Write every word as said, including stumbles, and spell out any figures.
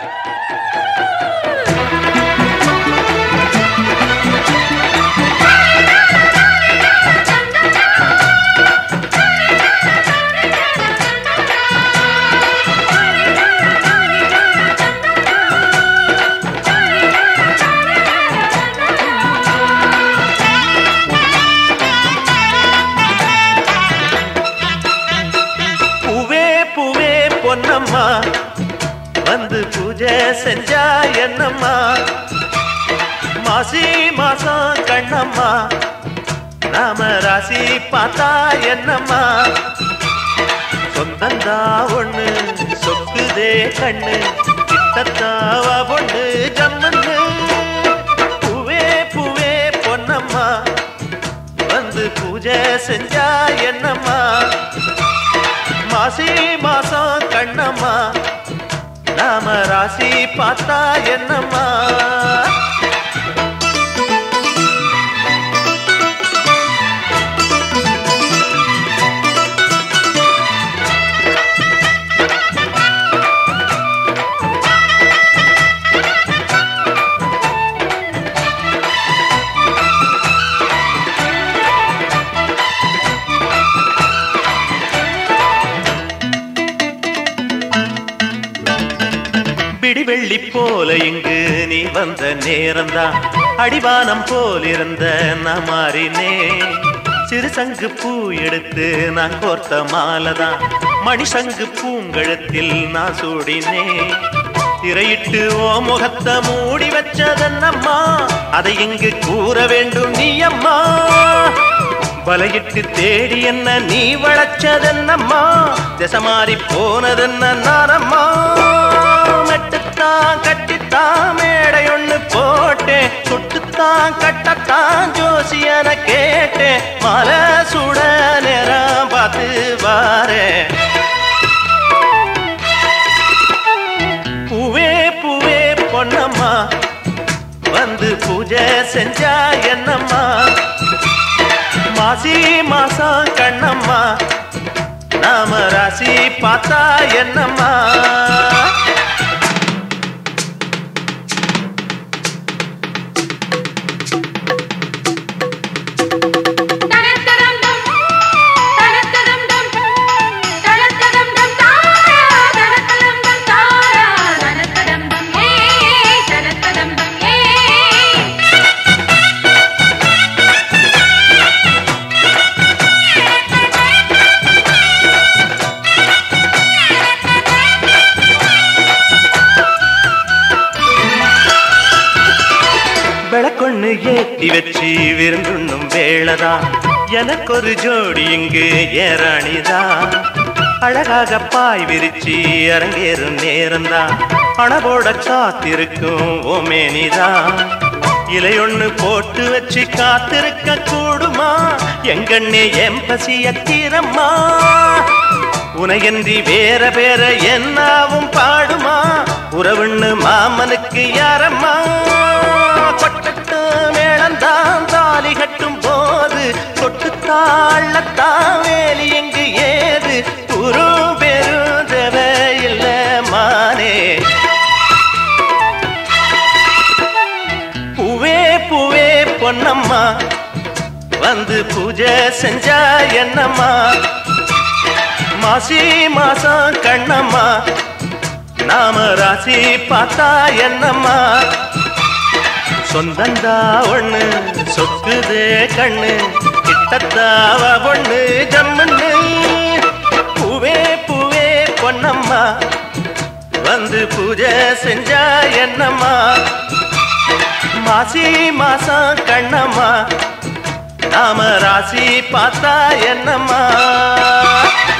வந்து பூஜை செஞ்சா என்னம்மா மாசி மாசம் கண்ணம்மா நாம ராசி பார்த்தா என்னம்மா சொந்தந்தா ஒண்ணு சொக்குதே கண்ணு கிட்டத்தாவா பொண்ணு ஜம்மன்னு பூவே பூவே பொன்னம்மா வந்து பூஜை செஞ்சா என்னம்மா மாசி மாசம் கண்ணம்மா நாம ராசி பார்த்தா என்னம்மா பிடிவெள்ளி போல இங்கு நீ வந்த நேரம்தான் அடிவானம் போல் இருந்த நான் மாறினே சிறுசங்கு பூ எடுத்து நான் கோர்த்த மாலதான் மணிசங்கு பூங்கழுத்தில் நான் சூடினே திரையிட்டு ஓ முகத்தை மூடி வச்சதன்னம்மா அதை இங்கு கூற வேண்டும் நீ அம்மா வலையிட்டு தேடி என்ன நீ வளச்சதன்னம்மா திசை மாறி போனதென்ன நானம்மா மெட்டுத்தான் கட்டித்தான் மேடை ஒண்ணு போட்டேன் சுட்டுத்தான் கட்டத்தான் ஜோசியன கேட்டேன் மலை சுட நேரம் பார்த்து வாரே பூவே பூவே பொன்னம்மா வந்து பூஜை செஞ்சா என்னம்மா மாசி மாசம் கண்ணம்மா நாம ராசி பார்த்தா என்னம்மா விளக்கொண்ணு ஏத்தி வச்சு விருந்துண்ணும் வேளதான் எனக்கு ஒரு ஜோடி இங்கு ஏராணிதான் அழகாக பாய் விரிச்சு அரங்கேறும் நேரம்தான் அணவோட காத்திருக்கும் ஓமேனிதான் இலையொண்ணு போட்டு வச்சு காத்திருக்க கூடுமா எங்கண்ணே எம் பசிய தீரம்மா உனையன்றி வேற வேற என்னாவும் பாடுமா உறவுன்னு மாமனுக்கு யாரம்மா கொட்டட்டு மேளந்தான் தாலி கட்டும் போது கொட்டுத்தாள்ளத்தான் வேலி எங்கு ஏது குரு பெரும் தேவையில்ல மானே பூவே பூவே பொன்னம்மா வந்து பூஜை செஞ்சா என்னம்மா மாசி மாசம் கண்ணம்மா நாம ராசி பார்த்தா என்னம்மா சொந்தந்தா ஒண்ணு சொக்குதே கண்ணு கிட்டத்தாவ பொண்ணு ஜம்மன்னு பூவே பூவே பொன்னம்மா வந்து பூஜை செஞ்சா என்னம்மா மாசி மாசம் கண்ணம்மா நாம ராசி பார்த்தா என்னம்மா